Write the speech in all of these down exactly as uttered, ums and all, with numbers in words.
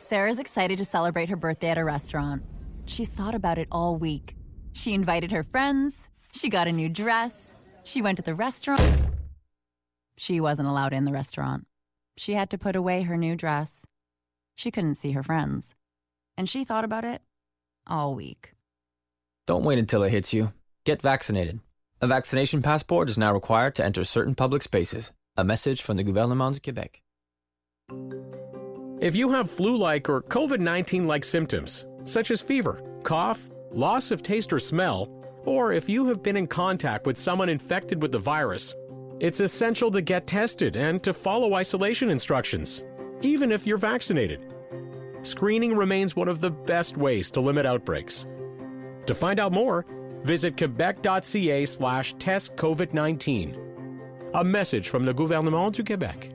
Sarah's excited to celebrate her birthday at a restaurant. She's thought about it all week. She invited her friends. She got a new dress. She went to the restaurant. She wasn't allowed in the restaurant. She had to put away her new dress. She couldn't see her friends. And she thought about it all week. Don't wait until it hits you. Get vaccinated. A vaccination passport is now required to enter certain public spaces. A message from the Gouvernement du Québec. If you have flu-like or COVID nineteen-like symptoms, such as fever, cough, loss of taste or smell, or if you have been in contact with someone infected with the virus, it's essential to get tested and to follow isolation instructions, even if you're vaccinated. Screening remains one of the best ways to limit outbreaks. To find out more, visit quebec.ca slash test COVID nineteen. A message from the Gouvernement du Québec.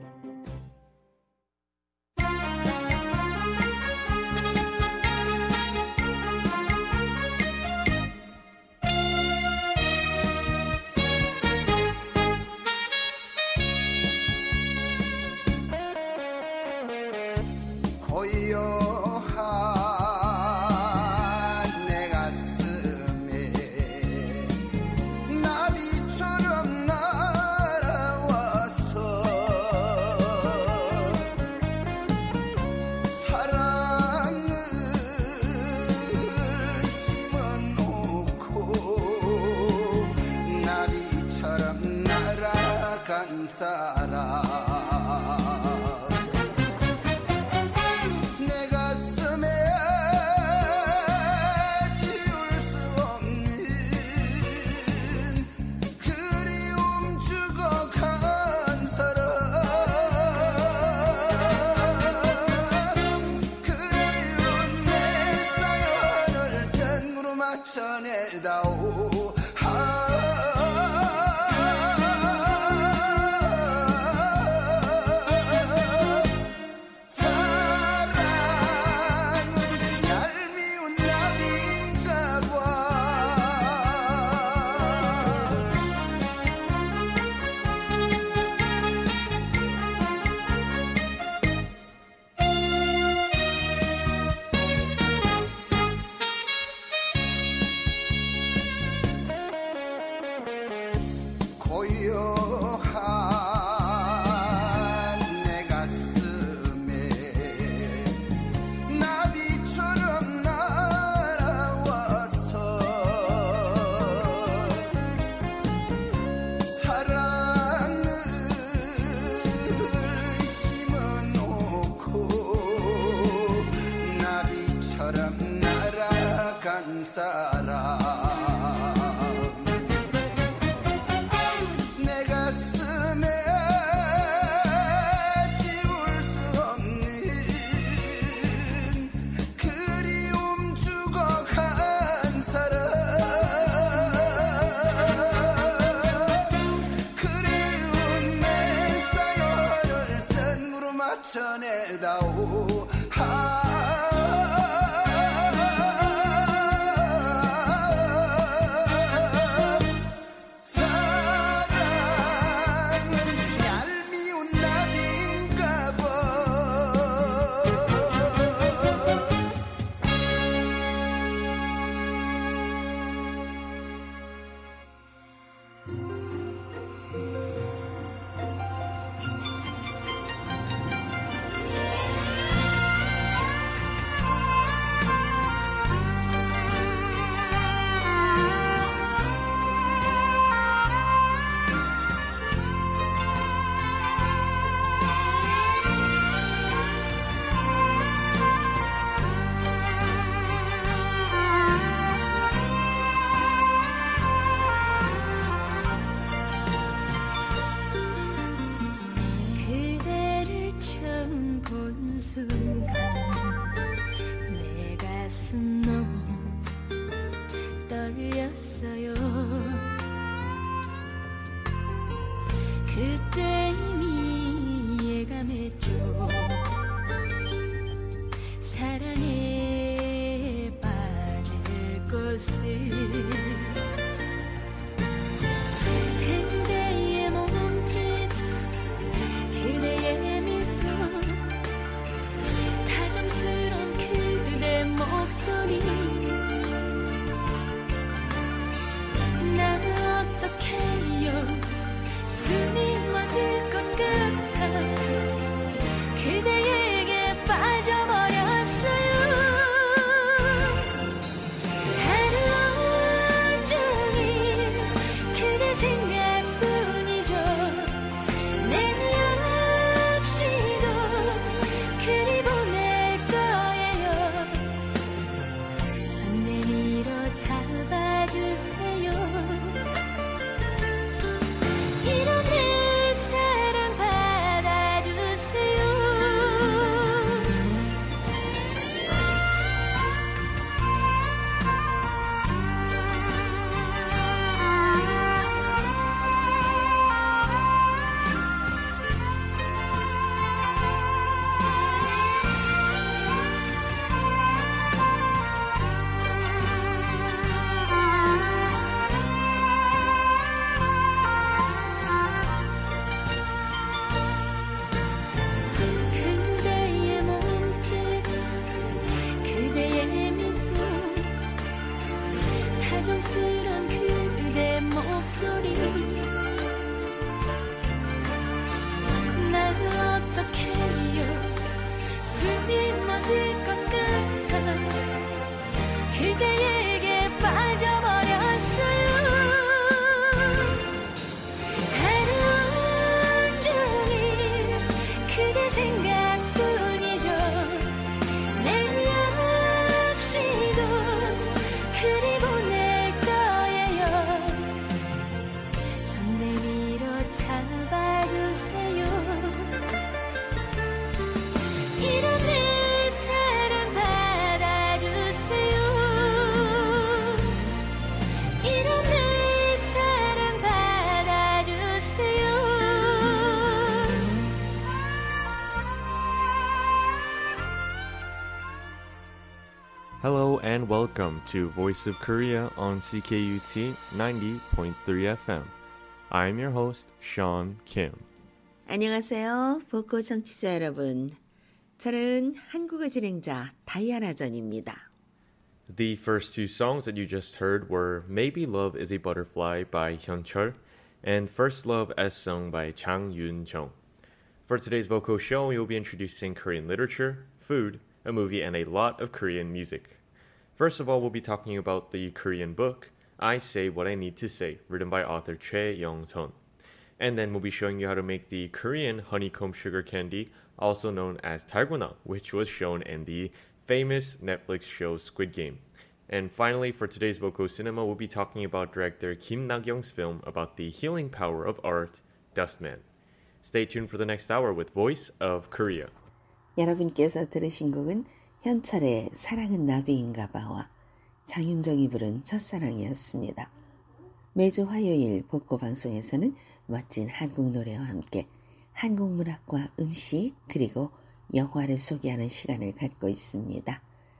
and welcome to Voice of Korea on C K U T ninety point three F M. I'm your host, Sean Kim. 안녕하세요. 보코 청취자 여러분. 저는 한국어 진행자 다이아나 전입니다. The first two songs that you just heard were Maybe Love is a Butterfly by Hyunchul and First Love as sung by Chang Yoon-jung. For today's vocal show, we will be introducing Korean literature, food, a movie, and a lot of Korean music. First of all, we'll be talking about the Korean book, I Say What I Need to Say, written by author Choi Young-sun. And then we'll be showing you how to make the Korean honeycomb sugar candy, also known as 달고나, which was shown in the famous Netflix show Squid Game. And finally, for today's Voco Cinema, we'll be talking about director Kim Na-kyung's film about the healing power of art, Dustman. Stay tuned for the next hour with Voice of Korea. 여러분께서 들으신 곡은 현철의 사랑은 나비인가봐와 장윤정이 부른 첫사랑이었습니다. 매주 화요일 복고 방송에서는 멋진 한국 노래와 함께 한국 문학과 음식 그리고 영화를 소개하는 시간을 갖고 있습니다.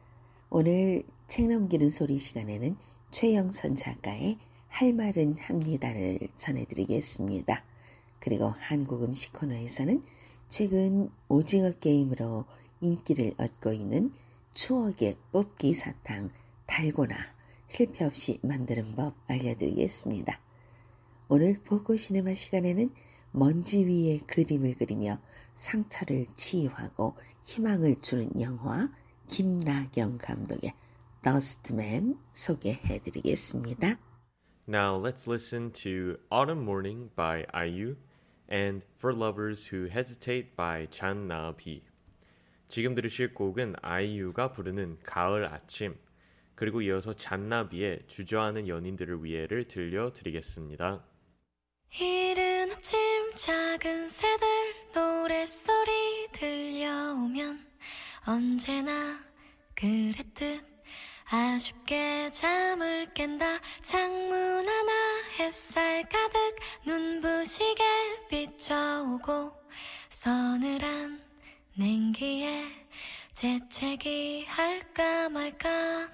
오늘 책 넘기는 소리 시간에는 최영선 작가의 할 말은 합니다를 전해드리겠습니다. 그리고 한국 음식 코너에서는 최근 오징어 게임으로 인기를 얻고 있는 추억의 뽑기 사탕 달고나 실패 없이 만드는 법 알려드리겠습니다. 오늘 보고 시네마 시간에는 먼지 위에 그림을 그리며 상처를 치유하고 희망을 주는 영화 김나경 감독의 Dustman 소개해드리겠습니다. Now let's listen to Autumn Morning by I U and For Lovers Who Hesitate by Chan Na-bi. 지금 들으실 곡은 아이유가 부르는 가을 아침, 그리고 이어서 잔나비의 주저하는 연인들을 위해를 들려드리겠습니다. 이른 아침 작은 새들 노랫소리 들려오면 언제나 그랬듯 아쉽게 잠을 깬다. 창문 하나 햇살 가득 눈부시게 비춰오고 서늘한 냉기에 재채기 할까 말까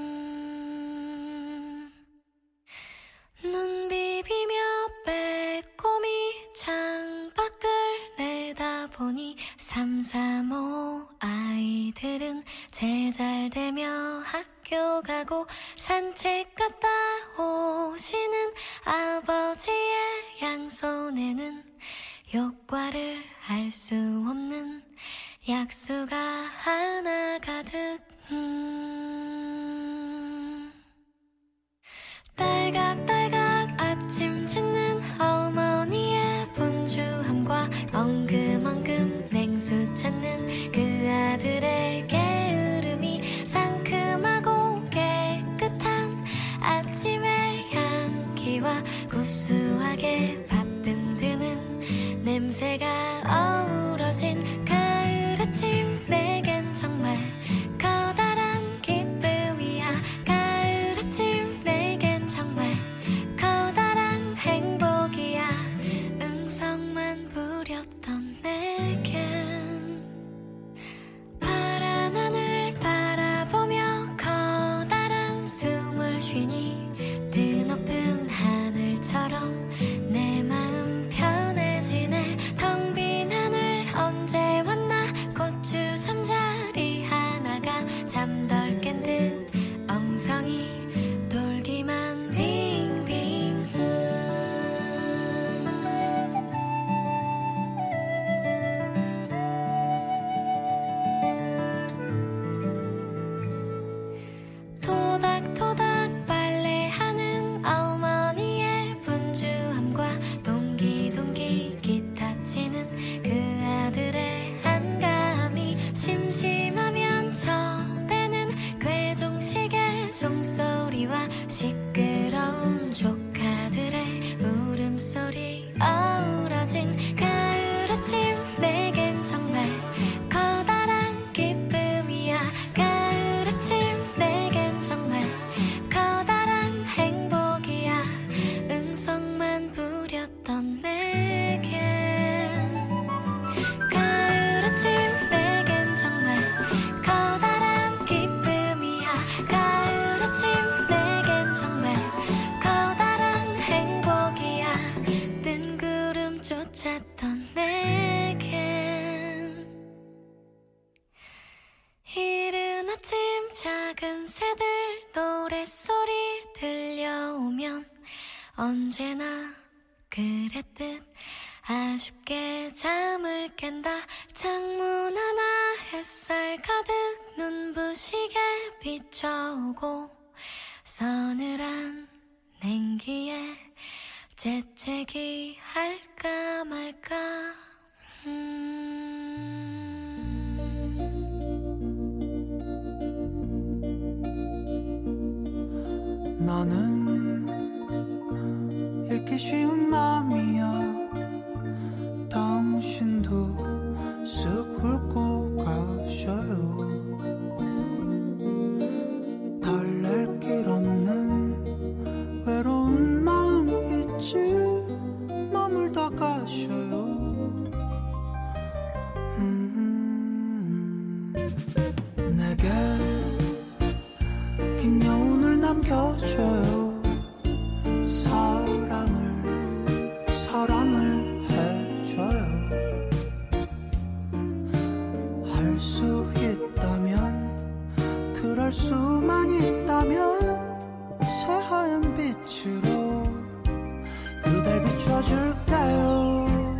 음. 눈 비비며 빼꼼히 창밖을 내다보니 삼삼오 아이들은 제잘되며 학교 가고 산책 갔다 오시는 아버지의 양손에는 효과를 알 수 없는 약수가 하나 가득 음. 딸각딸각 아침 짓는 어머니의 분주함과 엉금엉금 냉수 찾는 그 아들의 게으름이 상큼하고 깨끗한 아침의 향기와 구수하게 밥듬 드는 냄새가 어우러진 가을 아침 내겐 정말 커다란 기쁨이야. 가을 아침 내겐 정말 커다란 행복이야. 응성만 부렸던 내겐 파란 하늘 바라보며 커다란 숨을 쉬니 드높은 하늘처럼 내 맘 어쨌던 내겐 이른 아침 작은 새들 노랫소리 들려오면 언제나 그랬듯 아쉽게 잠을 깬다. 창문 하나 햇살 가득 눈부시게 비춰오고 서늘한 냉기에 재채기 할까 말까. 음. 나는 읽기 쉬운 맘이야. 당신도 쓱 훑고 가셔요. 달랠 길 없는 외로운 마음 있지 머물다 가셔요. 음, 내게 긴 여운을 남겨줘요. 사랑을 사랑을 해줘요. 할 수 있다면 그럴 수만 있다면 새하얀 빛으로 그댈 비춰줄까요.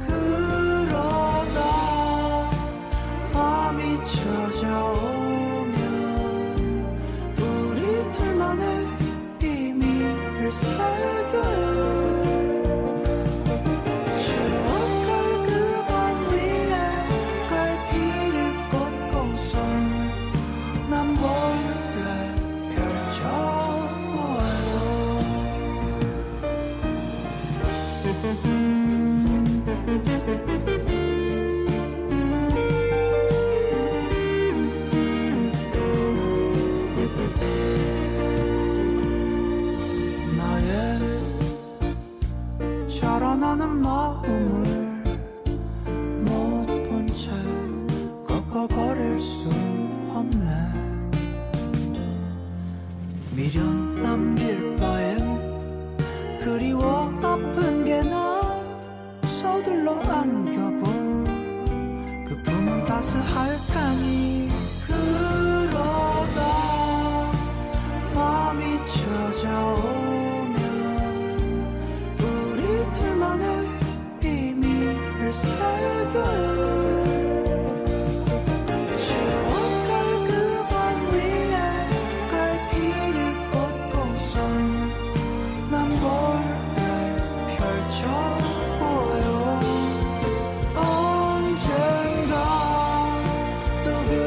그러다 밤이 찾아오면 우리 둘만의 비밀을 새겨요. 나의 자라나는 마음을 못 본 채 꺾어버릴 순 없네. 미련 남길 바엔 그리워 아픈 게 나 서둘러 안겨본 그 품은 따스할까니. 그러다 밤이 찾아오면 우리 둘만의 비밀을 새겨요. 언젠가 또 그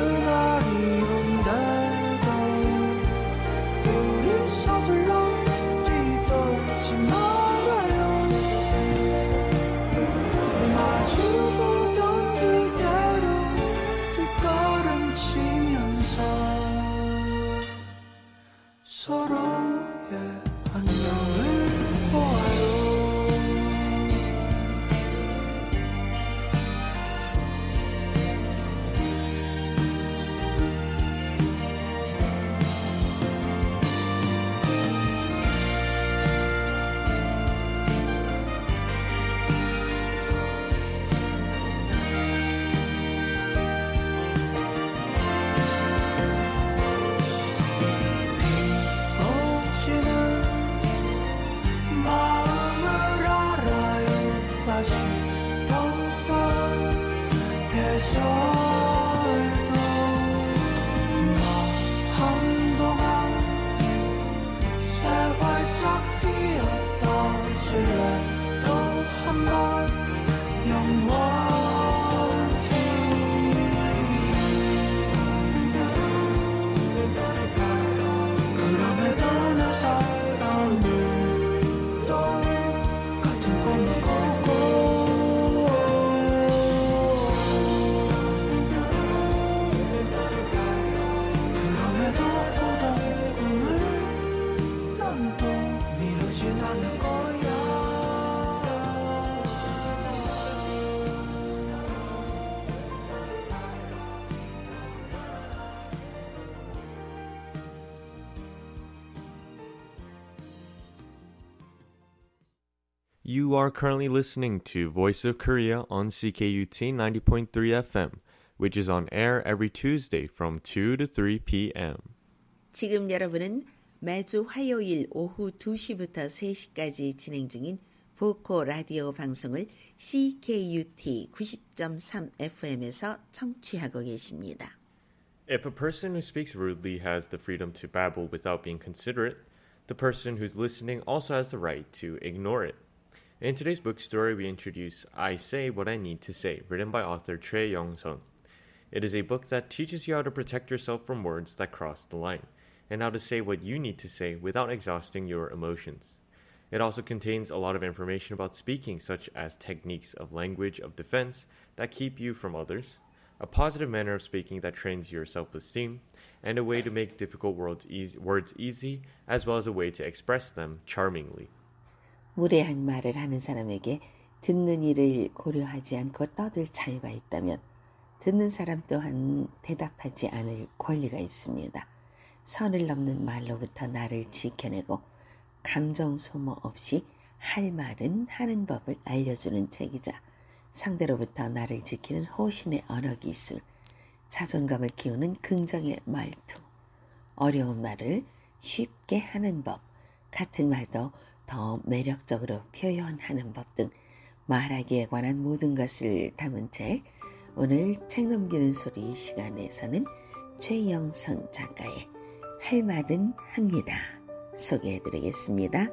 You are currently listening to Voice of Korea on C K U T ninety point three F M, which is on air every Tuesday from two to three p.m. 지금 여러분은 매주 화요일 오후 두 시부터 세 시까지 진행 중인 보코 라디오 방송을 C K U T 구십 점 삼 에프엠에서 청취하고 계십니다. If a person who speaks rudely has the freedom to babble without being considerate, the person who's listening also has the right to ignore it. In today's book story, we introduce I Say What I Need to Say, written by author Choi Young-sun. It is a book that teaches you how to protect yourself from words that cross the line, and how to say what you need to say without exhausting your emotions. It also contains a lot of information about speaking, such as techniques of language of defense that keep you from others, a positive manner of speaking that trains your self-esteem, and a way to make difficult words easy, words easy, as well as a way to express them charmingly. 무례한 말을 하는 사람에게 듣는 이를 고려하지 않고 떠들 자유가 있다면 듣는 사람 또한 대답하지 않을 권리가 있습니다. 선을 넘는 말로부터 나를 지켜내고 감정 소모 없이 할 말은 하는 법을 알려주는 책이자 상대로부터 나를 지키는 호신의 언어 기술, 자존감을 키우는 긍정의 말투, 어려운 말을 쉽게 하는 법, 같은 말도 더 매력적으로 표현하는 법 등 말하기에 관한 모든 것을 담은 책, 오늘 책 넘기는 소리 시간에서는 최영선 작가의 할 말은 합니다. 소개해드리겠습니다.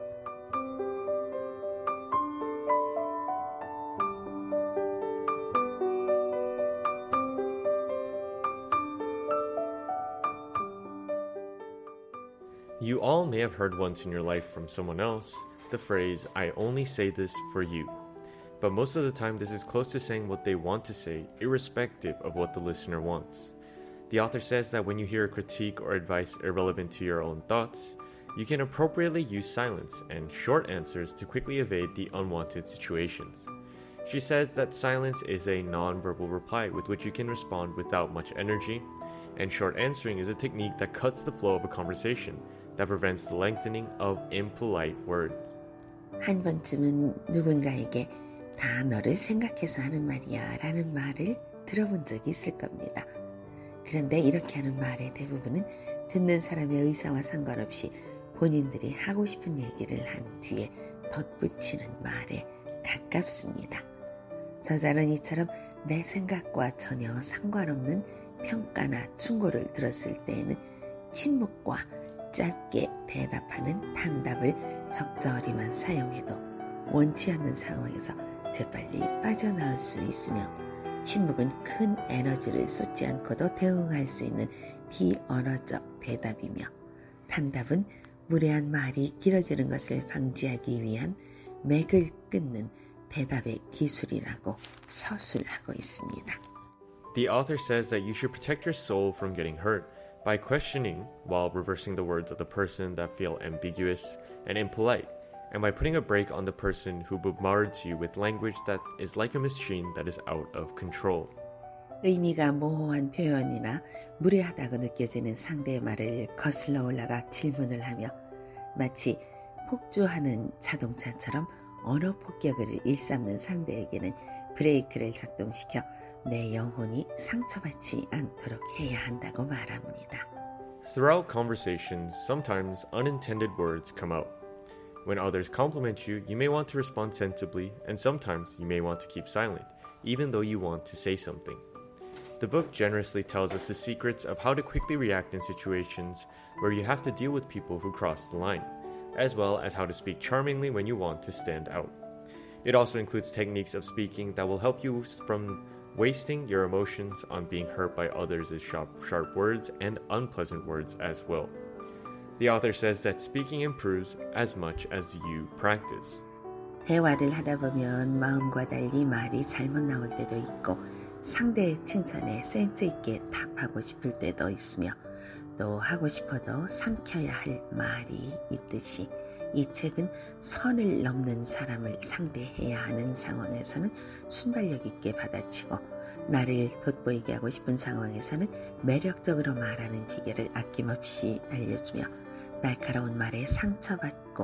You all may have heard once in your life from someone else the phrase, I only say this for you. But most of the time this is close to saying what they want to say, irrespective of what the listener wants. The author says that when you hear a critique or advice irrelevant to your own thoughts, you can appropriately use silence and short answers to quickly evade the unwanted situations. She says that silence is a non-verbal reply with which you can respond without much energy, and short answering is a technique that cuts the flow of a conversation that prevents the lengthening of impolite words. 한 번쯤은 누군가에게 다 너를 생각해서 하는 말이야 라는 말을 들어본 적이 있을 겁니다. 그런데 이렇게 하는 말의 대부분은 듣는 사람의 의사와 상관없이 본인들이 하고 싶은 얘기를 한 뒤에 덧붙이는 말에 가깝습니다. 저자는 이처럼 내 생각과 전혀 상관없는 평가나 충고를 들었을 때에는 침묵과 짧게 대답하는 단답을 적절히만 사용해도 원치 않는 상황에서 재빨리 빠져나올 수 있으며 침묵은 큰 에너지를 쏟지 않고도 대응할 수 있는 비언어적 대답이며 단답은 무례한 말이 길어지는 것을 방지하기 위한 맥을 끊는 대답의 기술이라고 서술하고 있습니다. The author says that you should protect your soul from getting hurt by questioning while reversing the words of the person that feel ambiguous and impolite, and by putting a brake on the person who bombards you with language that is like a machine that is out of control. 의미가 모호한 표현이나 무례하다고 느껴지는 상대의 말을 거슬러 올라가 질문을 하며 마치 폭주하는 자동차처럼 언어 폭격을 일삼는 상대에게는 브레이크를 작동시켜 내 영혼이 상처받지 않도록 해야 한다고 말합니다. Throughout conversations, sometimes unintended words come out. When others compliment you, you may want to respond sensibly, and sometimes you may want to keep silent, even though you want to say something. The book generously tells us the secrets of how to quickly react in situations where you have to deal with people who cross the line, as well as how to speak charmingly when you want to stand out. It also includes techniques of speaking that will help you from wasting your emotions on being hurt by others' sharp, sharp words and unpleasant words as well. The author says that speaking improves as much as you practice. 대화를 하다 보면 마음과 달리 말이 잘못 나올 때도 있고 상대의 칭찬에 센스 있게 답하고 싶을 때도 있으며 또 하고 싶어도 삼켜야 할 말이 있듯이 이 책은 선을 넘는 사람을 상대해야 하는 상황에서는 순발력 있게 받아치고 나를 돋보이게 하고 싶은 상황에서는 매력적으로 말하는 기계를 아낌없이 알려주며 날카로운 말에 상처받고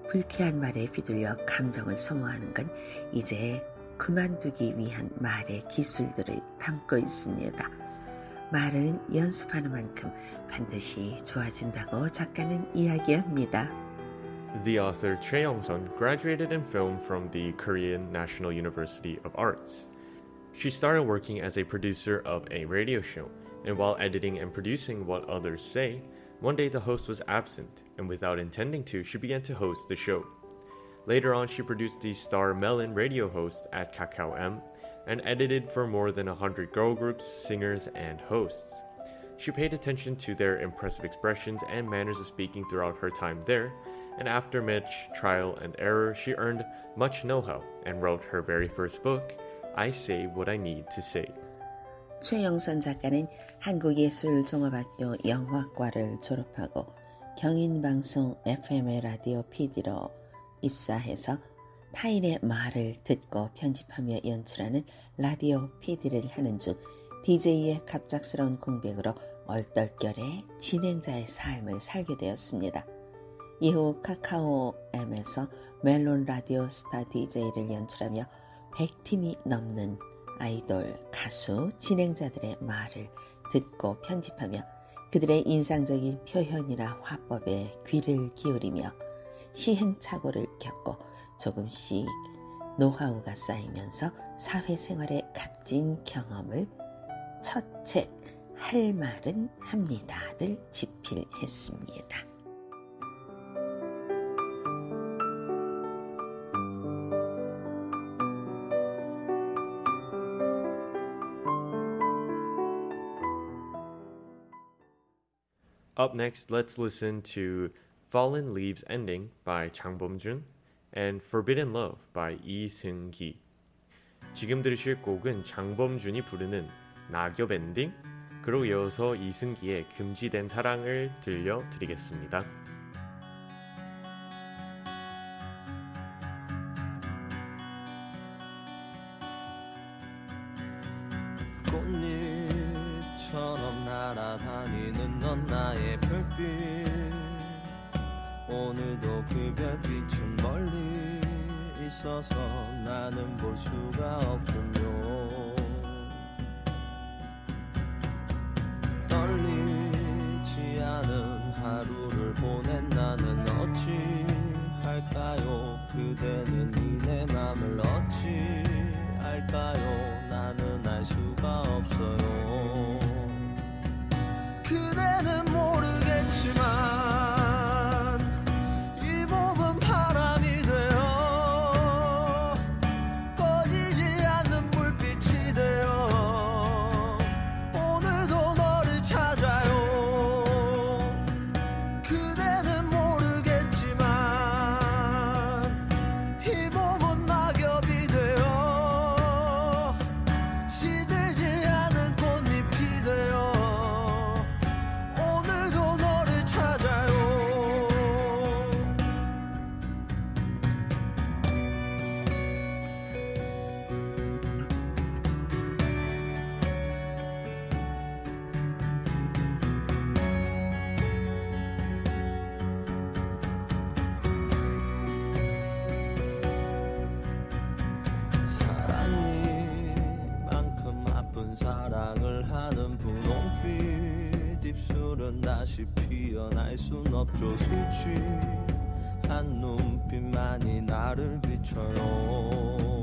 불쾌한 말에 휘둘려 감정을 소모하는 건 이제 그만두기 위한 말의 기술들을 담고 있습니다. 말은 연습하는 만큼 반드시 좋아진다고 작가는 이야기합니다. The author Choi Young-sun graduated in film from the Korean National University of Arts. She started working as a producer of a radio show, and while editing and producing What Others Say, one day the host was absent, and without intending to, she began to host the show. Later on, she produced the Star Melon radio host at Kakao M, and edited for more than one hundred girl groups, singers, and hosts. She paid attention to their impressive expressions and manners of speaking throughout her time there, and after much trial and error, she earned much know-how and wrote her very first book, I Say What I Need to Say. 최영선 작가는 한국예술종합학교 영화과를 졸업하고 경인방송 에프엠의 라디오 피디로 입사해서 타인의 말을 듣고 편집하며 연출하는 라디오 피디를 하는 중 디제이의 갑작스러운 공백으로 얼떨결에 진행자의 삶을 살게 되었습니다. 이후 카카오엠에서 멜론 라디오 스타 디제이를 연출하며 백 팀이 넘는 아이돌, 가수, 진행자들의 말을 듣고 편집하며 그들의 인상적인 표현이나 화법에 귀를 기울이며 시행착오를 겪고 조금씩 노하우가 쌓이면서 사회생활의 값진 경험을 첫 책 할 말은 합니다를 집필했습니다. Up next, let's listen to Fallen Leaves Ending by Chang Bom-jun and Forbidden Love by Lee Seung-gi. 지금 들으실 곡은 장범준이 부르는 낙엽 엔딩, 그리고 이어서 이승기의 금지된 사랑을 들려드리겠습니다. 꽃잎처럼 날아다니는 넌 나의 별빛 오늘도 그 별빛은 멀리 있어서 나는 볼 수가 없군요. 떨리지 않은 하루를 보낸 나는 어찌할까요? 그대는 내 맘을 어찌할까요? 나는 알 수가 없어요. 그대는 모르겠지만 다시 피어날 순 없죠. 수치한 눈빛만이 나를 비춰요.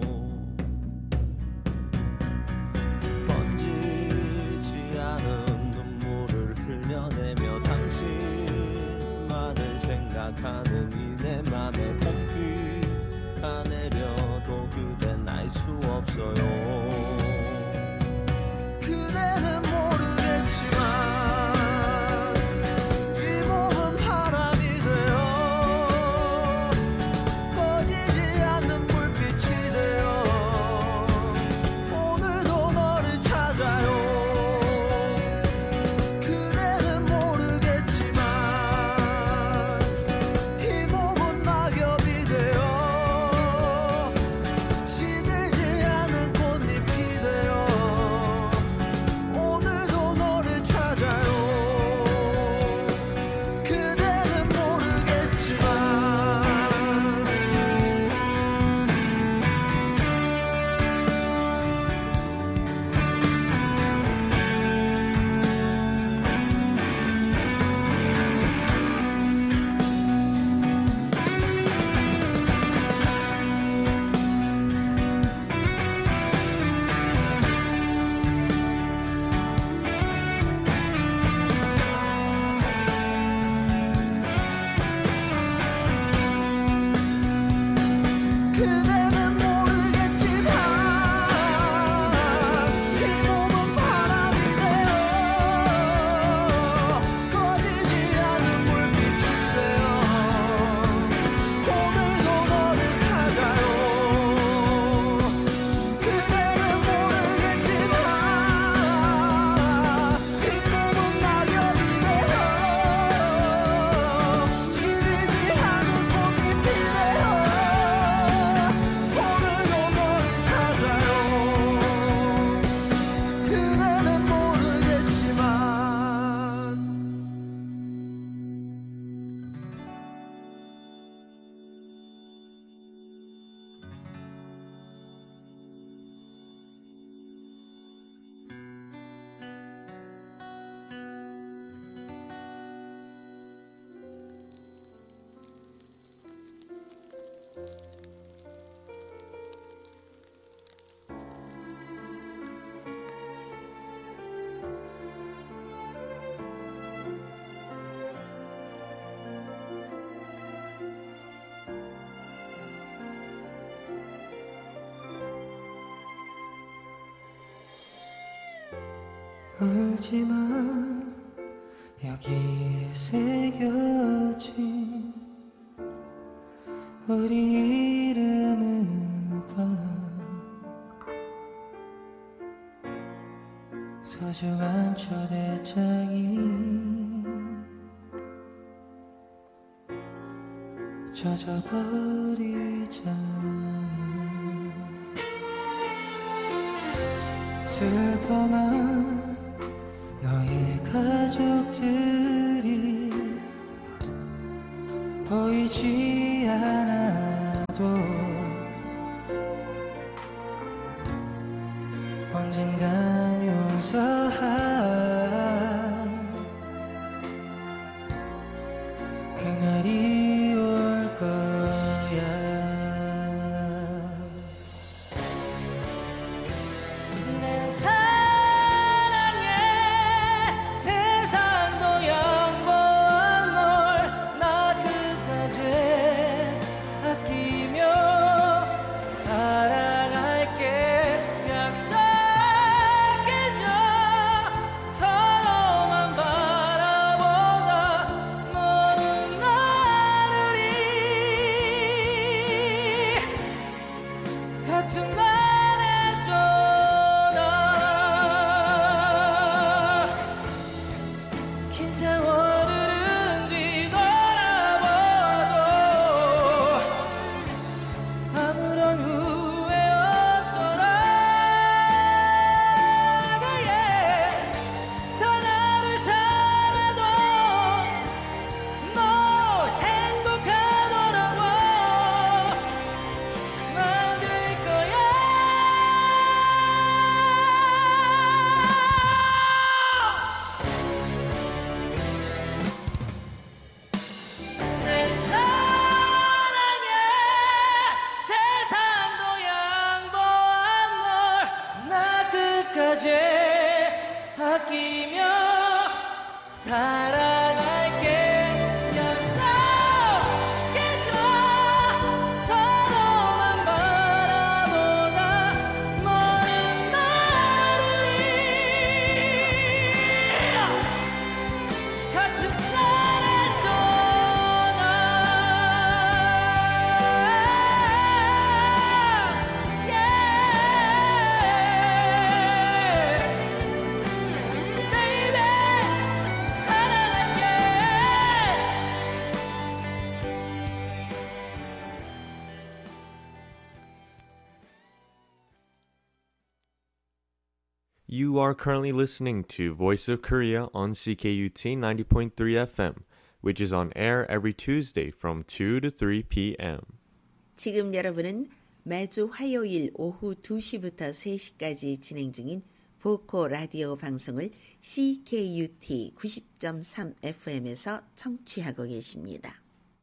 번지지 않은 눈물을 흘려내며 당신만을 생각하는 이 내 맘에 봄비 가내려도 그댄 알 수 없어요. 그대는 모르겠지만 시들지 않은 꽃잎이 울지만 여기에 새겨진 우리 이름을 봐 소중한 초대장이 젖어버리잖아 슬퍼만 너의 가족들이 보이지 않아도 언젠간 용서할 그날이 올 거야 내 사랑에 세상도 양보한 널 나 끝까지 아끼며 사랑할게 약속해줘 서로만 바라보다 너는 나를 이 같은 날에 떠나 긴 세월을 뒤돌아봐도 아무런 후회 없더라 더 나를 살아도 너 행복하더라고 만들 거야 내 사랑에 세상도 양보한 널 나 끝까지 아끼며 사랑할게 약속해줘 서로만 바라보다 너는 나를 이 같은 날에 떠나 Baby 사랑할게 You are currently listening to Voice of Korea on C K U T ninety point three F M, which is on air every Tuesday from two to three p.m. 지금 여러분은 매주 화요일 오후 두 시부터 세 시까지 진행 중인 보코 라디오 방송을 C K U T 구십 점 삼 F M에서 청취하고 계십니다.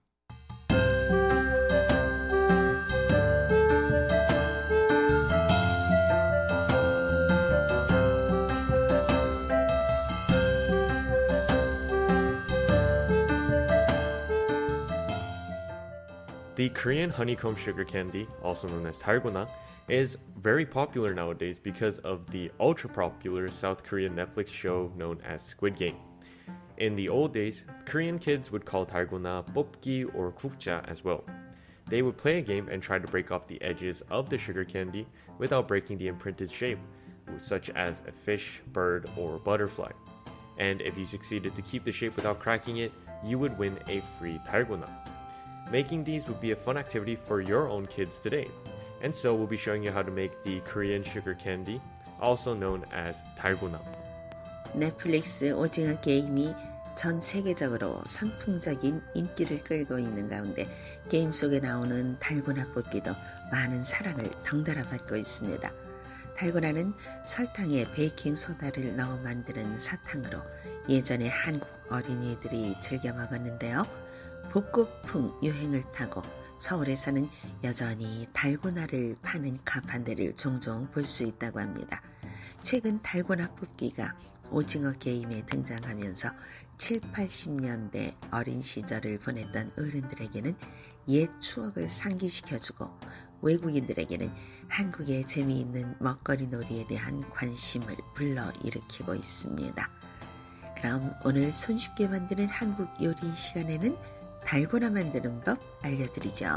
The Korean honeycomb sugar candy, also known as 달고나, is very popular nowadays because of the ultra-popular South Korean Netflix show known as Squid Game. In the old days, Korean kids would call 달고나 뽑기 or 국자 as well. They would play a game and try to break off the edges of the sugar candy without breaking the imprinted shape, such as a fish, bird, or butterfly. And if you succeeded to keep the shape without cracking it, you would win a free 달고나. Making these would be a fun activity for your own kids today. And so we'll be showing you how to make the Korean sugar candy, also known as 달고나. 넷플릭스 오징어 게임이 전 세계적으로 선풍적인 인기를 끌고 있는 가운데 게임 속에 나오는 달고나 뽑기도 많은 사랑을 덩달아 받고 있습니다. 달고나는 설탕에 베이킹소다를 넣어 만드는 사탕으로 예전에 한국 어린이들이 즐겨 먹었는데요. 복고풍 유행을 타고 서울에서는 여전히 달고나를 파는 가판대를 종종 볼 수 있다고 합니다. 최근 달고나 뽑기가 오징어 게임에 등장하면서 칠, 팔십 년대 어린 시절을 보냈던 어른들에게는 옛 추억을 상기시켜주고 외국인들에게는 한국의 재미있는 먹거리 놀이에 대한 관심을 불러일으키고 있습니다. 그럼 오늘 손쉽게 만드는 한국 요리 시간에는 달고나 만드는 법 알려드리죠.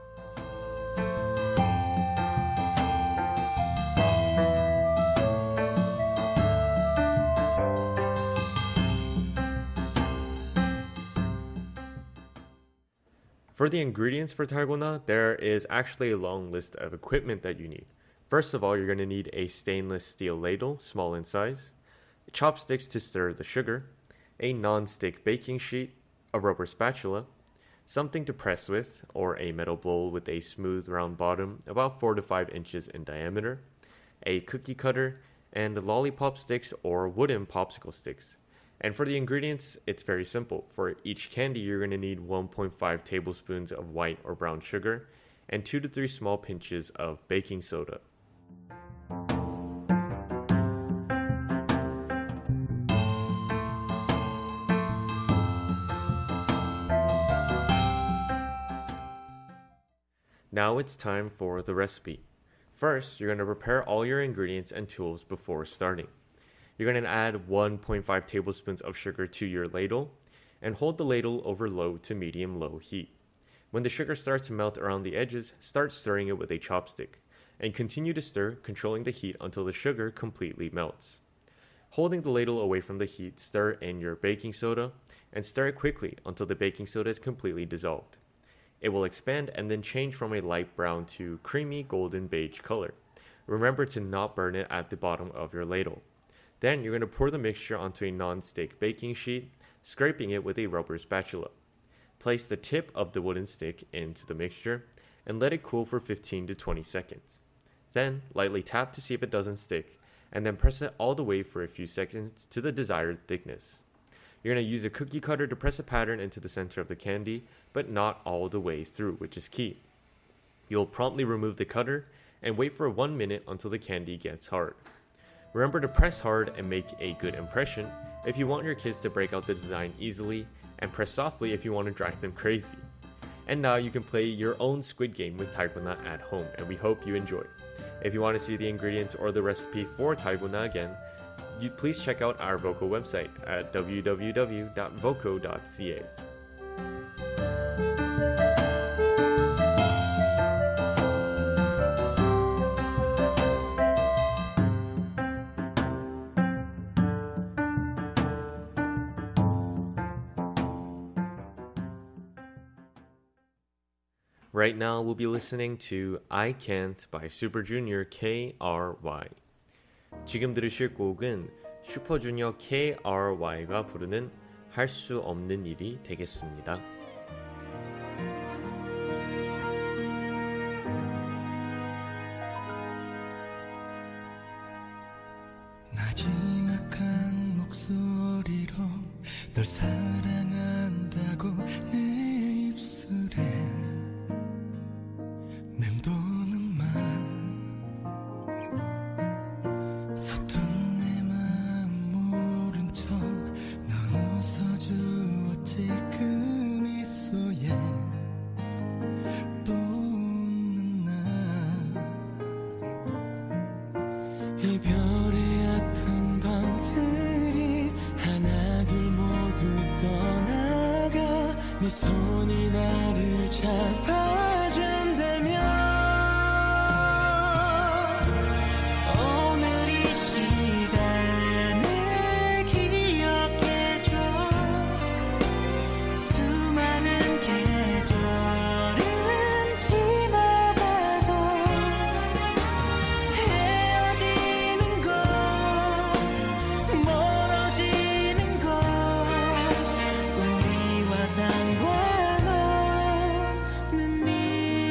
For the ingredients for 달고나, there is actually a long list of equipment that you need. First of all, you're going to need a stainless steel ladle, small in size, chopsticks to stir the sugar, a non-stick baking sheet, a rubber spatula, something to press with, or a metal bowl with a smooth round bottom about four to five inches in diameter, a cookie cutter, and lollipop sticks or wooden popsicle sticks. And for the ingredients, it's very simple. For each candy, you're going to need one point five tablespoons of white or brown sugar and two to three small pinches of baking soda. Now it's time for the recipe. First, you're going to prepare all your ingredients and tools before starting. You're going to add one point five tablespoons of sugar to your ladle and hold the ladle over low to medium-low heat. When the sugar starts to melt around the edges, start stirring it with a chopstick and continue to stir, controlling the heat until the sugar completely melts. Holding the ladle away from the heat, stir in your baking soda and stir it quickly until the baking soda is completely dissolved. It will expand and then change from a light brown to creamy golden beige color. Remember to not burn it at the bottom of your ladle. Then you're going to pour the mixture onto a non-stick baking sheet, scraping it with a rubber spatula. Place the tip of the wooden stick into the mixture and let it cool for fifteen to twenty seconds. Then lightly tap to see if it doesn't stick, and then press it all the way for a few seconds to the desired thickness. You're going to use a cookie cutter to press a pattern into the center of the candy, but not all the way through, which is key. You'll promptly remove the cutter and wait for one minute until the candy gets hard. Remember to press hard and make a good impression if you want your kids to break out the design easily, and press softly if you want to drive them crazy. And now you can play your own Squid Game with 달고나 at home, and we hope you enjoy. If you want to see the ingredients or the recipe for 달고나 again, you please check out our Voco website at w w w dot voco dot c a. Right now, we'll be listening to I Can't by Super Junior K R Y. 지금 들으실 곡은 슈퍼주니어 K R Y가 부르는 할 수 없는 일이 되겠습니다. 나지막한 목소리로 널 사랑한다고 내 입술에 맴도는 말 서툰 내 맘 모른 척 넌 웃어주었지 그 미소에 또 웃는 나 이별의 아픈 밤들이 하나둘 모두 떠나가 네 손이 나를 잡아준다면 오늘 이 시간을 기억해줘 수많은 계절은 지나가도 헤어지는 것 멀어지는 것 우리와 상관없는 일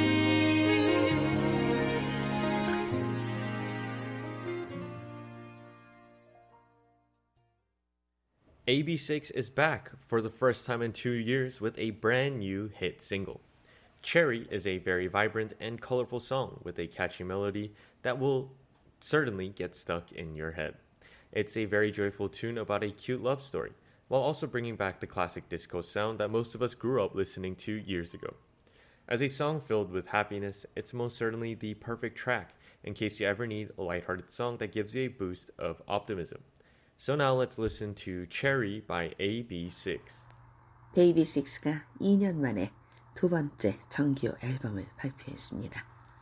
A B six is back for the first time in two years with a brand new hit single. Cherry is a very vibrant and colorful song with a catchy melody that will certainly get stuck in your head. It's a very joyful tune about a cute love story, while also bringing back the classic disco sound that most of us grew up listening to years ago. As a song filled with happiness, it's most certainly the perfect track in case you ever need a lighthearted song that gives you a boost of optimism. So now let's listen to Cherry by A B six. 베이비식스가 이 년 만에 두 번째 정규 앨범을 발표했습니다.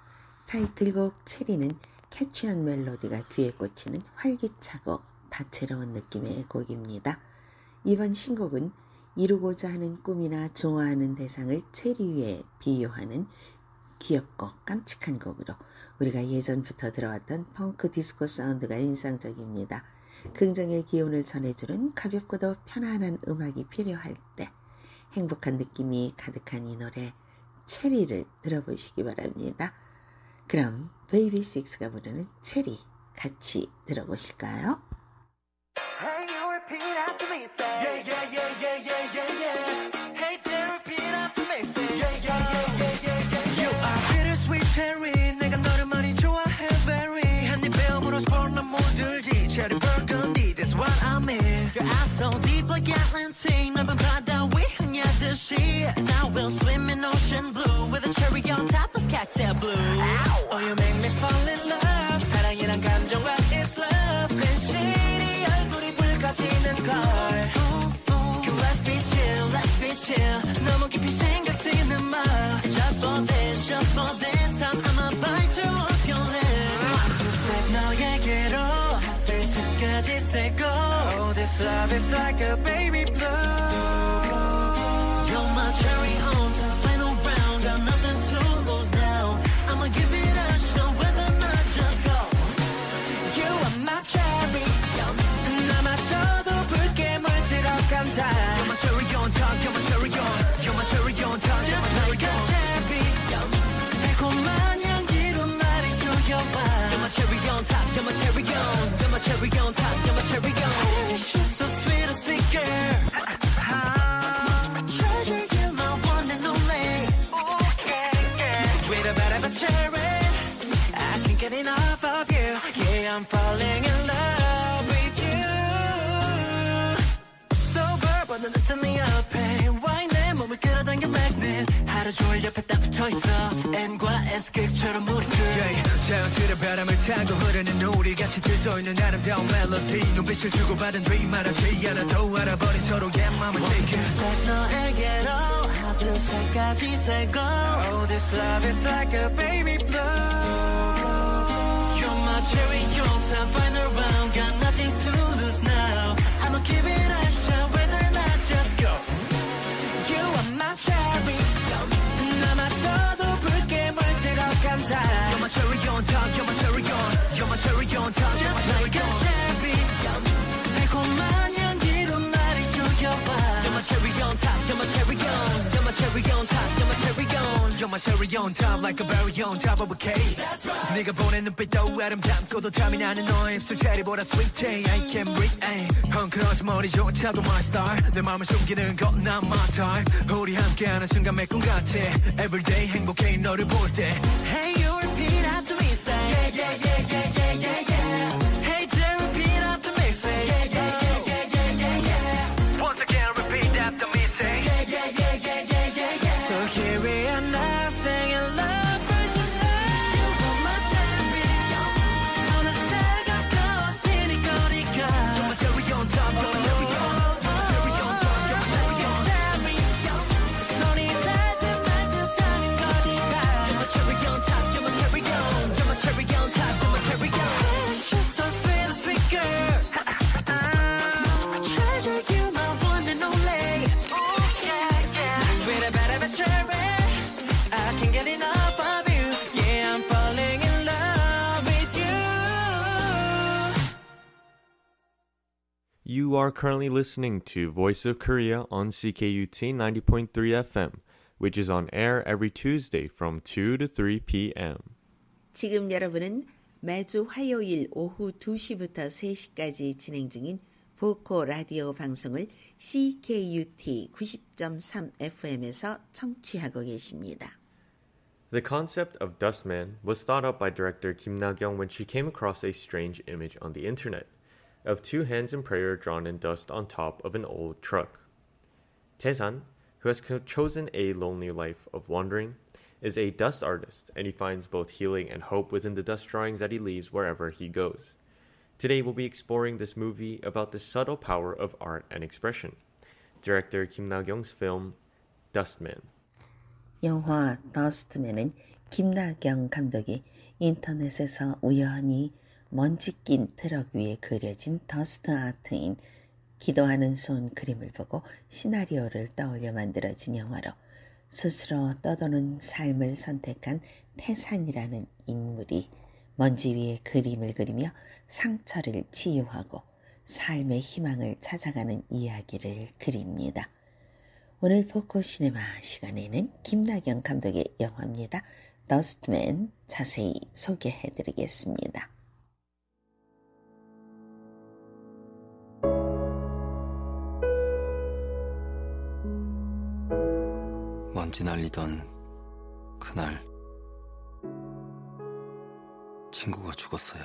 타이틀곡 체리는 캐치한 멜로디가 귀에 꽂히는 활기차고 다채로운 느낌의 곡입니다. 이번 신곡은 이루고자 하는 꿈이나 좋아하는 대상을 체리 위에 비유하는 귀엽고 깜찍한 곡으로 우리가 예전부터 들어왔던 펑크 디스코 사운드가 인상적입니다. 긍정의 기운을 전해주는 가볍고도 편안한 음악이 필요할 때 행복한 느낌이 가득한 이 노래 체리를 들어보시기 바랍니다. 그럼 베이비식스가 부르는 체리 같이 들어보실까요? Hey, you repeat after me, say yeah, yeah, yeah, yeah, yeah, yeah, yeah. Hey there, repeat after me. Say yeah, yeah, yeah, yeah, yeah, yeah. You are bittersweet cherry. 내가 너를 많이 좋아해, very. 한입 배움으로 스포나 물들지. Cherry burgundy, that's what I mean. Your eyes so deep like Atlantic. 넓은 바다 위 향하듯이. And I will swim in ocean blue with a cherry on top of cocktail blue. Ow. Oh, you make me fall in love. 사랑이란 감정, what is love? 괜시리 얼굴이 붉어지는 걸. Let's be chill, let's be chill. 너무 깊이 생각지는 마. Just for this, just for this time, I'ma bite you off your lip. One, two, step 너에게로 둘, 셋까지 say go. Oh, this love is like a baby blue. You're my cherry on top, final round, got nothing to lose now. I'ma give it a shot, whether or not just go. You are my cherry, 나 맞춰도 붉게 물들어간다. You're my cherry on top, you're my cherry on, you're my cherry on top, you're my cherry on. 달콤한 향기로 나를 속여봐. You're my cherry on top, you're my cherry on, you're my cherry on top, you're my cherry on. She's so sweet, a sweet girl. Treasure, you're my one and only. With a bit of a cherry, I can't get enough of you. Yeah, I'm falling in love with you. Sober, but 넌 listen me up, hey. Why 내 몸을 끌어당겨 magnet. 하루 종일 옆에 딱 붙어있어. N과 S 극처럼 우리 둘. Yeah, 자연스레 바람을 타고 흐르는 우리 같이 들떠있는 아름다운 멜로디. 눈빛을 주고받은 뒤 말하지 않아도 알아버린 서로의 맘을 take it. Step 너에게로 하나 둘 셋까지 say go. Oh, this love is like a baby blue. You're my cherry on top, final round, got nothing to lose now. I'ma give it a shot, whether or not just go. You are my cherry. 나 맞춰도 붉게 물들어간다. You're my cherry on top, you're my cherry on, you're my cherry on top, you're my cherry Like a on. cherry, 달콤한 향기로 나를 속여봐. You're my cherry on top, you're my cherry on, you're my cherry on top, you're my cherry on. You're my cherry on top, like a berry on top of a cake. 네가 보낸 눈빛도 아름답고도 탐이 나는 너의 입술 체리보다 sweet. I can't breathe. 헝클어진 머리조차도 my star. 내 맘을 숨기는 건 난 my time. 우리 함께하는 순간 매 꿈 같아. Everyday 행복해 너를 볼 때. Hey, you repeat after me, say yeah, yeah, yeah, yeah, yeah, yeah, yeah. Hey, there, repeat after me, say yeah, yeah, yeah, yeah, yeah, yeah, yeah. Once again repeat after me, say Yeah, yeah, yeah, yeah, yeah, yeah, yeah. So here we are now singing love for tonight. You are my cherry, 어느새 가까워지는 거리가. You're my cherry on top, you're my cherry on, you're my cherry on top, you're my cherry on. 손이 닿을 듯 말 듯하는 거리가. You're my cherry on top, you're my cherry on, you're my cherry on top, you're my cherry on. She's so sweet, a sweet girl. Treasure, you my one and only. With a bit of a cherry, I can't get enough of you. Yeah, I'm falling in love with you. You are currently listening to Voice of Korea on C K U T ninety point three F M, which is on air every Tuesday from two to three p.m. 지금 여러분은 매주 화요일 오후 두 시부터 세 시까지 진행 중인 보코 라디오 방송을 C K U T 구십 점 삼 에프엠에서 청취하고 계십니다. The concept of Dustman was thought up by director Kim Na-kyung when she came across a strange image on the internet of two hands in prayer drawn in dust on top of an old truck. Taesan, who has co- chosen a lonely life of wandering, is a dust artist, and he finds both healing and hope within the dust drawings that he leaves wherever he goes. Today we'll be exploring this movie about the subtle power of art and expression. Director Kim Na-kyung's film Dustman. 영화 더스트맨은 김나경 감독이 인터넷에서 우연히 먼지 낀 트럭 위에 그려진 더스트 아트인 기도하는 손 그림을 보고 시나리오를 떠올려 만들어진 영화로 스스로 떠도는 삶을 선택한 태산이라는 인물이 먼지 위에 그림을 그리며 상처를 치유하고 삶의 희망을 찾아가는 이야기를 그립니다. 오늘 포코시네마 시간에는 김나경 감독의 영화입니다. 더스트맨 자세히 소개해드리겠습니다. 먼지 날리던 그날 친구가 죽었어요.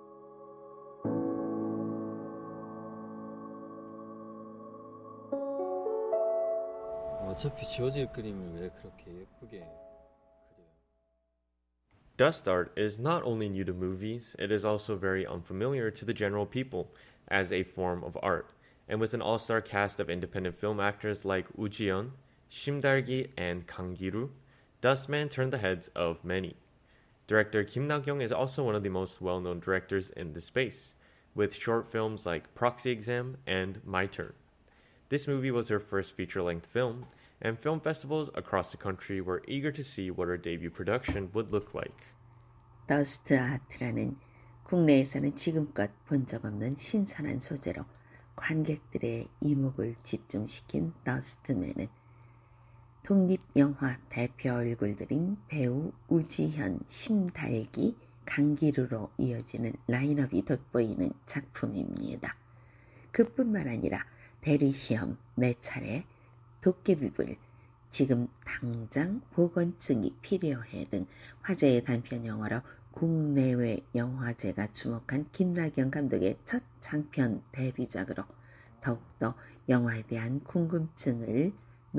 어차피 지워질 그림을 왜 그렇게 예쁘게 그려요? Dust art is not only new to movies, it is also very unfamiliar to the general people as a form of art. And with an all-star cast of independent film actors like Woo Ji-yeon, Shim Dae-gi, and Kang Gi-ru, Dustman turned the heads of many. Director Kim Na-kyung is also one of the most well-known directors in the space, with short films like Proxy Exam and My Turn. This movie was her first feature-length film, and film festivals across the country were eager to see what her debut production would look like. 더스트 아트라는 국내에서는 지금껏 본 적 없는 신선한 소재로 관객들의 이목을 집중시킨 더스트맨은 독립영화 대표 얼굴들인 배우 우지현, 심달기, 강기루로 이어지는 라인업이 돋보이는 작품입니다. 그뿐만 아니라 대리시험, 내 차례, 도깨비불, 지금 당장 보건증이 필요해 등 화제의 단편 영화로 국내외 영화제가 주목한 김나경 감독의 첫 장편 데뷔작으로 더욱더 영화에 대한 궁금증을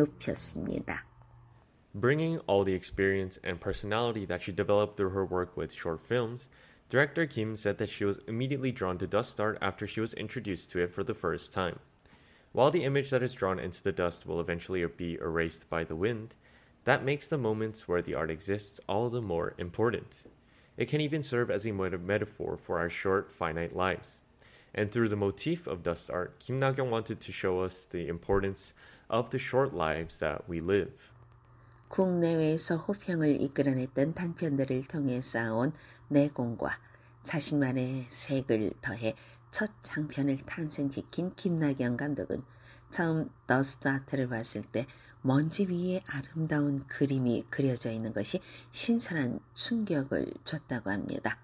높였습니다. Bringing all the experience and personality that she developed through her work with short films, director Kim said that she was immediately drawn to dust art after she was introduced to it for the first time. While the image that is drawn into the dust will eventually be erased by the wind, that makes the moments where the art exists all the more important. It can even serve as a metaphor for our short, finite lives. And through the motif of dust art, Kim Na-kyung wanted to show us the importance of the short lives that we live. 국내외에서 호평을 이끌어냈던 단편들을 통해 쌓아온 내공과 자신만의 색을 더해 첫 장편을 탄생시킨 김나경 감독은 처음 더스트 아트를 봤을 때 먼지 위에 아름다운 그림이 그려져 있는 것이 신선한 충격을 줬다고 합니다.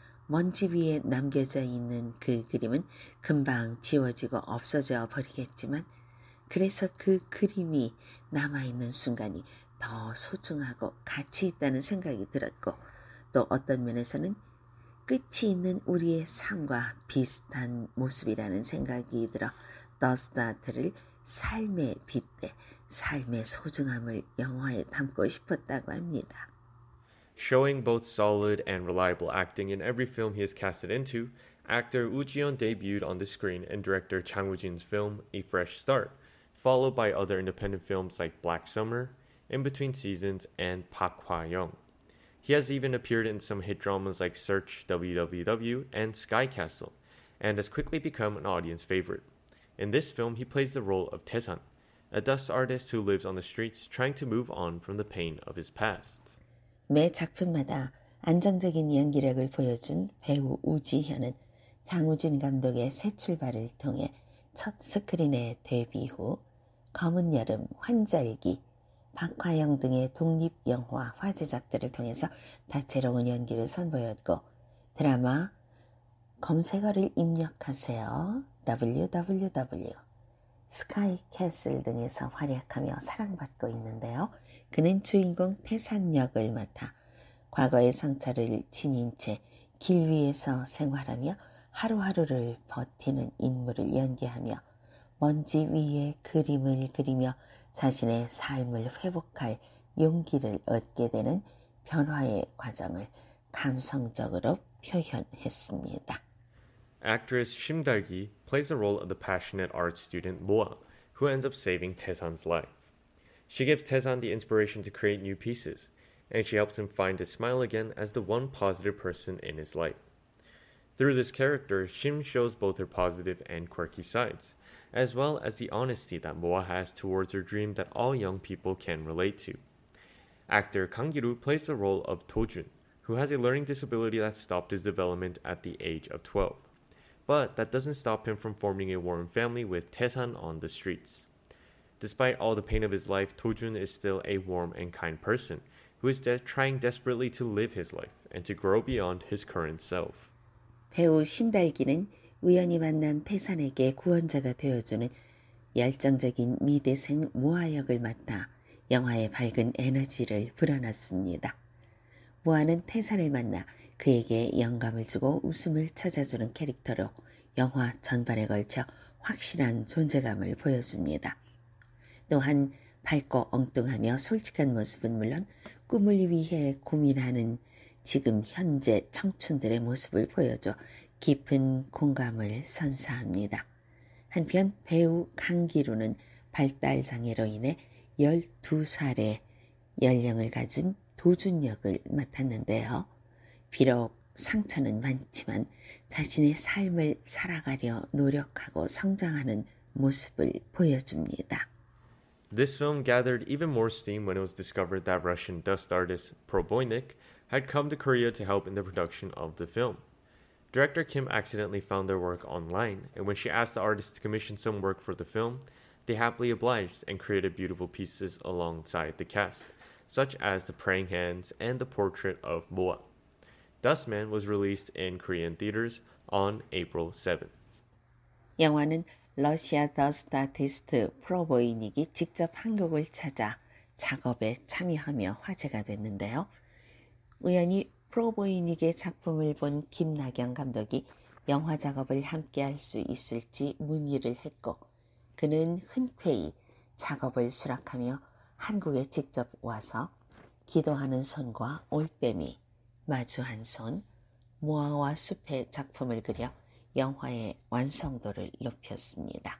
먼지 위에 남겨져 있는 그 그림은 금방 지워지고 없어져 버리겠지만 그래서 그 그림이 남아있는 순간이 더 소중하고 가치 있다는 생각이 들었고 또 어떤 면에서는 끝이 있는 우리의 삶과 비슷한 모습이라는 생각이 들어 더스트 아트를 삶에 빗대 삶의 소중함을 영화에 담고 싶었다고 합니다. Showing both solid and reliable acting in every film he is casted into, actor Woo Ji-yeon debuted on the screen in director Chang Woo-jin's film A Fresh Start, followed by other independent films like Black Summer, In Between Seasons, and Park Hwa-young. He has even appeared in some hit dramas like Search W W W and Sky Castle, and has quickly become an audience favorite. In this film, he plays the role of Taesan, a dust artist who lives on the streets trying to move on from the pain of his past. 매 작품마다 안정적인 연기력을 보여준 배우 우지현은 장우진 감독의 새 출발을 통해 첫 스크린에 데뷔 후 검은 여름, 환절기, 박화영 등의 독립영화 화제작들을 통해서 다채로운 연기를 선보였고 드라마 검색어를 입력하세요. 더블유 더블유 더블유 스카이 캐슬 등에서 활약하며 사랑받고 있는데요. 그는 주인공 태산 역을 맡아 과거의 상처를 지닌 채 길 위에서 생활하며 하루하루를 버티는 인물을 연기하며 먼지 위에 그림을 그리며 자신의 삶을 회복할 용기를 얻게 되는 변화의 과정을 감성적으로 표현했습니다. Actress Shim Dal-gi plays the role of the passionate art student Moa, who ends up saving Taesan's life. She gives Taesan the inspiration to create new pieces, and she helps him find his smile again as the one positive person in his life. Through this character, Shim shows both her positive and quirky sides, as well as the honesty that Moa has towards her dream that all young people can relate to. Actor Kang Gi-ru plays the role of Do-jun, who has a learning disability that stopped his development at the age of twelve. But that doesn't stop him from forming a warm family with Taesan on the streets. Despite all the pain of his life, Do-jun is still a warm and kind person who is de- trying desperately to live his life and to grow beyond his current self. 배우 심달기는 우연히 만난 태산에게 구원자가 되어주는 열정적인 미대생 모아 역을 맡아 영화의 밝은 에너지를 불어넣습니다. 모아는 태산을 만나 그에게 영감을 주고 웃음을 찾아주는 캐릭터로 영화 전반에 걸쳐 확실한 존재감을 보여줍니다. 또한 밝고 엉뚱하며 솔직한 모습은 물론 꿈을 위해 고민하는 지금 현재 청춘들의 모습을 보여줘 깊은 공감을 선사합니다. 한편 배우 강기루는 발달장애로 인해 열두 살의 연령을 가진 도준 역을 맡았는데요. 비록 상처는 많지만 자신의 삶을 살아가려 노력하고 성장하는 모습을 보여줍니다. This film gathered even more steam when it was discovered that Russian dust artist Proboynik had come to Korea to help in the production of the film. Director Kim accidentally found their work online, and when she asked the artists to commission some work for the film, they happily obliged and created beautiful pieces alongside the cast, such as the praying hands and the portrait of Moa. Dustman was released in Korean theaters on April seventh. 영화는 러시아 더스트 아티스트 프로보이닉이 직접 한국을 찾아 작업에 참여하며 화제가 됐는데요. 우연히 프로보이닉의 작품을 본 김나경 감독이 영화 작업을 함께 할 수 있을지 문의를 했고 그는 흔쾌히 작업을 수락하며 한국에 직접 와서 기도하는 손과 올빼미, 마주한 손, 모아와 숲의 작품을 그려 영화의 완성도를 높였습니다.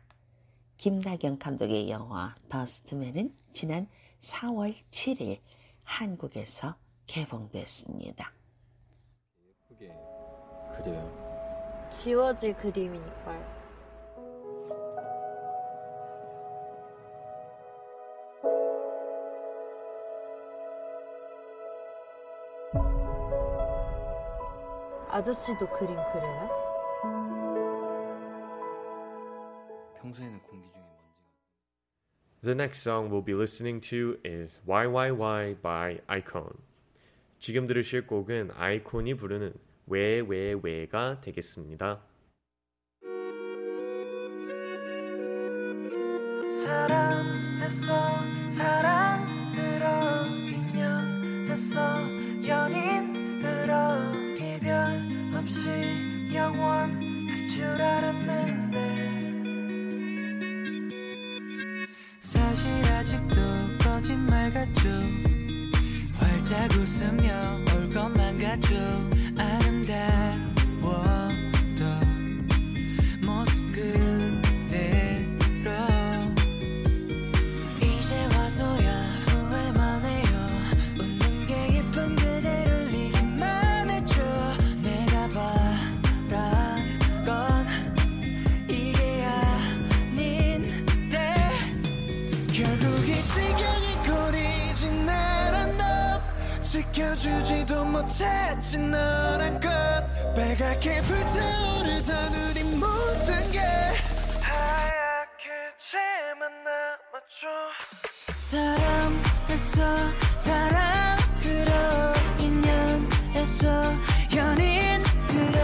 김나경 감독의 영화 더스트맨은 지난 사월 칠일 한국에서 개봉됐습니다. 예쁘게 그려요. 지워질 그림이니까요. 아저씨도 그림 그려요? 평소에는 공기 중에 먼지가. The next song we'll be listening to is Y Y Y by iKON. 지금 들으실 곡은 아이콘이 부르는 왜 왜 왜가 되겠습니다. 사랑했어 사랑으로 인연했어 연인으로 이별 없이 영원할 줄 알았는데 사실 아직도 거짓말 같죠 활짝 웃으며 올 것만 같죠 아름다워도 모습 그대로 이제 와서야 후회만 해요 웃는 게 예쁜 그대를 이기만 했죠 내가 바란 건 이게 아닌데 결국 이 지경이 고리진 않아 너 지켜주지도 못했지 너란 것 빨갛게 불타오르던 우리 모든 게 하얗게 제만 남았죠 사랑했어 사랑으로 인연했어 연인으로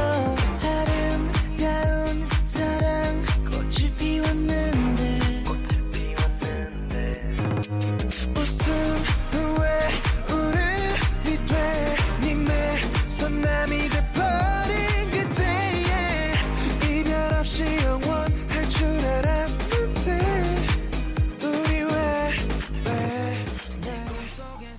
아름다운 사랑 꽃을 피웠는데 꽃을 피웠는데 웃음 후에 울음이 돼 님의 선남이 돼버린 그때에 이별 없이 영원할 줄 알았는데 우리 왜 왜 내 꿈속에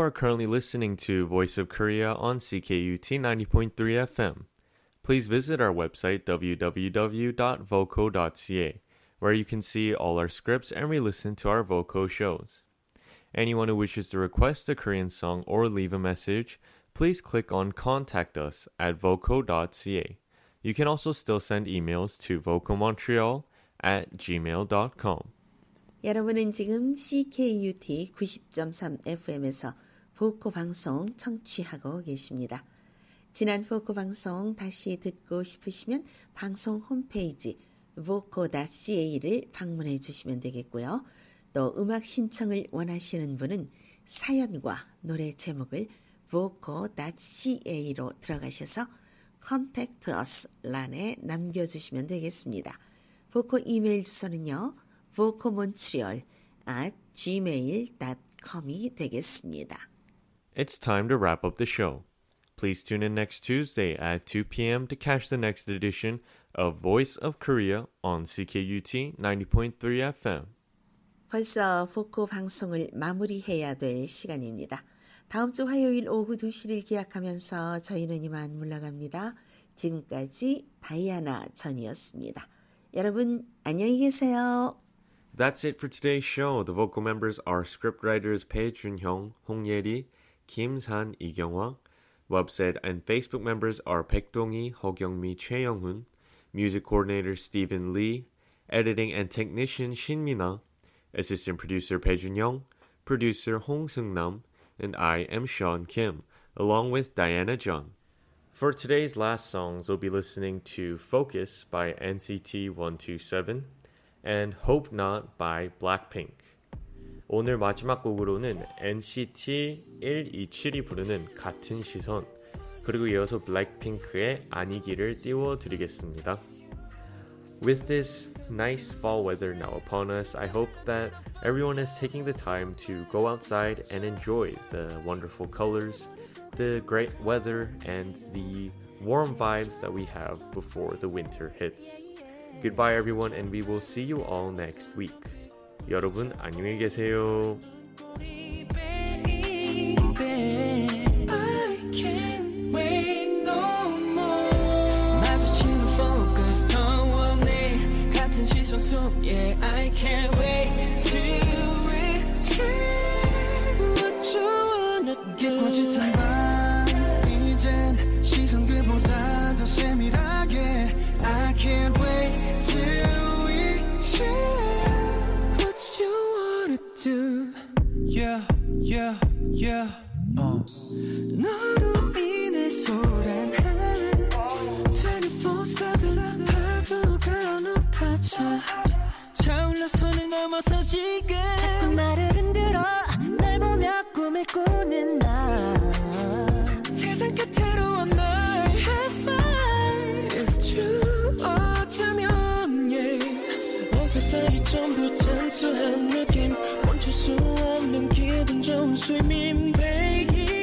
are currently listening to Voice of Korea on C K U T ninety point three F M. Please visit our website w w w dot voco dot c a, where you can see all our scripts and re-listen to our Voco shows. Anyone who wishes to request a Korean song or leave a message, please click on Contact Us at voco dot c a. You can also still send emails to vocomontreal at gmail dot com. 여러분은 지금 C K U T 구십 점 삼 에프 엠에서 보코 방송 청취하고 계십니다. 지난 보코 방송 다시 듣고 싶으시면 방송 홈페이지 voco 닷 c a를 방문해 주시면 되겠고요. 또 음악 신청을 원하시는 분은 사연과 노래 제목을 voco 닷 c a로 들어가셔서 Contact Us 란에 남겨주시면 되겠습니다. 보코 이메일 주소는요. vocomontreal at gmail dot com이 되겠습니다. It's time to wrap up the show. Please tune in next Tuesday at two p.m. to catch the next edition of Voice of Korea on C K U T ninety point three F M. 벌써 보코 방송을 마무리해야 될 시간입니다. 다음 주 화요일 오후 두 시를 기약하면서 저희는 이만 물러갑니다. 지금까지 다이아나 전이었습니다. 여러분 안녕히 계세요. That's it for today's show. The vocal members are scriptwriters Pei Junhyung, Hong Ye-ri, Kim San, Lee Kyung-hwa. Website and Facebook members are Baek Dong-hee, Ho Kyung-mi, Choi Young-hoon. Music coordinator Stephen Lee. Editing and technician Shin Mina. Assistant producer Pei Junhyung. Producer Hong Seung-nam. And I am Sean Kim, along with Diana Jung. For today's last songs, we'll be listening to Focus by N C T one two seven and Hope Not by Blackpink. 오늘 마지막 곡으로는 N C T one two seven이 부르는 같은 시선, 그리고 이어서 블랙핑크의 아니기를 띄워드리겠습니다. With this nice fall weather now upon us, I hope that everyone is taking the time to go outside and enjoy the wonderful colors, the great weather, and the warm vibes that we have before the winter hits. Goodbye everyone, and we will see you all next week. 여러분 안녕히 계세요. Yeah, I can't wait to reach what you wanna do. 깊어지던 밤 이젠 시선 그보다 더 세밀하게 I can't wait to reach what you wanna do. Yeah, yeah, yeah. Uh. 너로 인해 소란한 twenty-four seven 파도가 높아져 차올라 손을 넘어서 지금 자꾸 나를 흔들어 날 보며 꿈을 꾸는 나 세상 끝으로 온 널 That's fine It's true 어쩌면 yeah 온 세상이 전부 잠수한 느낌 멈출 수 없는 기분 좋은 스위밍 baby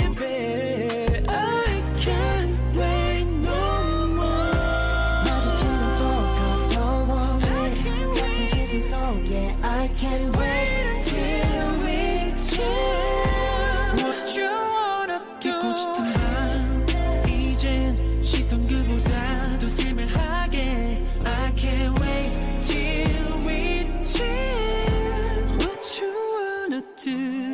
I can't wait no more 마주치는 focus don't worry 같은 시선 속 yeah I can't wait till we chill what you wanna do 깊고 짙은 밤 이젠 시선 그보다 더 세밀하게 I can't wait till we chill what you wanna do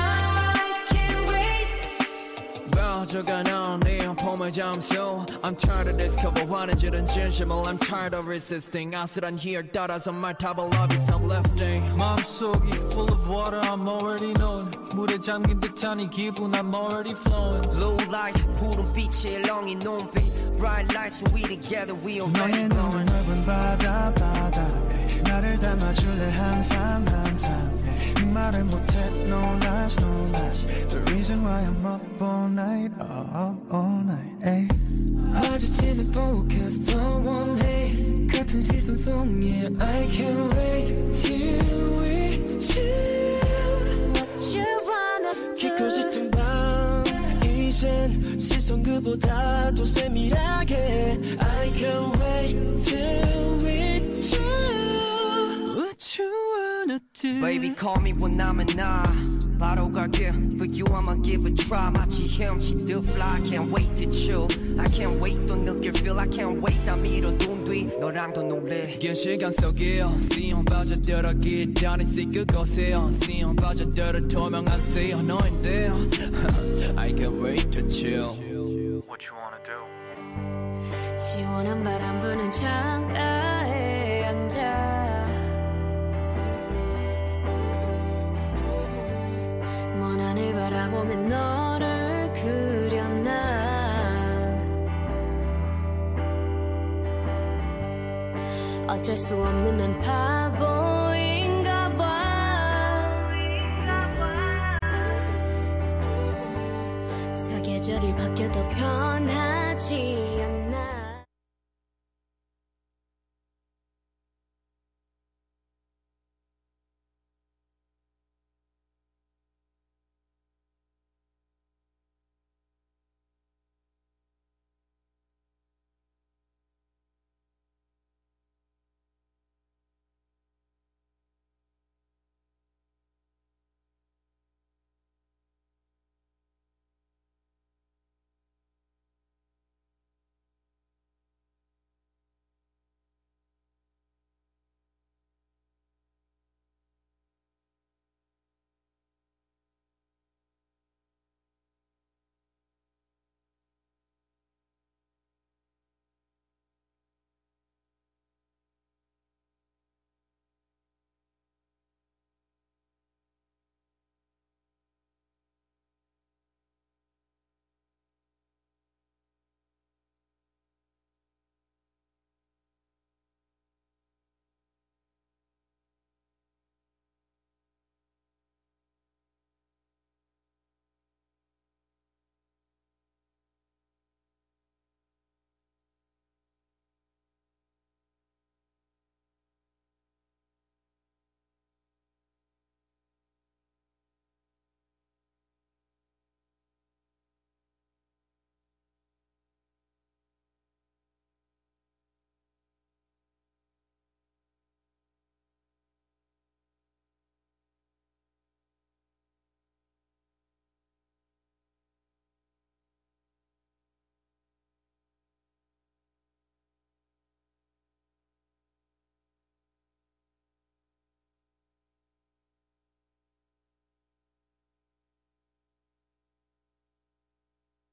저가는 네 폼을 잠수 I'm tired of this 커버하는 줄은 진심을 I'm tired of resisting 아슬한 here 따라서 말타봐 love is uplifting 마음속이 full of water I'm already knowing 물에 잠긴 듯한 이 기분 I'm already flowing Blue light 푸른 빛의 렁이 눈빛 Bright light so we together we already glowing 너의 눈은 넓은 바다 바다 나를 담아줄래 항상 항상 이 말을 못해 no lies no lies The reason why I'm up all night all, all night ay. 마주치는 focus don't 원해 같은 시선 속 yeah I can't wait till we chill What you wanna do 깊고 짙은 밤 이젠 시선 그보다 더 세밀하게 I can't wait till we chill What you wanna do Baby call me 원하면 나 바로 갈게 For you I'ma give a try 마치 헤엄치듯 fly Can't wait to chill I can't wait 또 느낄 feel I can't wait 다 밀어둔 뒤 너랑 더 놀래 긴 시간 속에 시험 빠져들어 기다린 시 그곳에 시험 빠져들어 투명한 시 너인데 I can't wait to chill What you wanna do? 시원한 바람 부는 창가에 앉아 먼 하늘 바라보며 너를 그려 난 어쩔 수 없는 난 바보인가 봐 사계절이 바뀌어도 편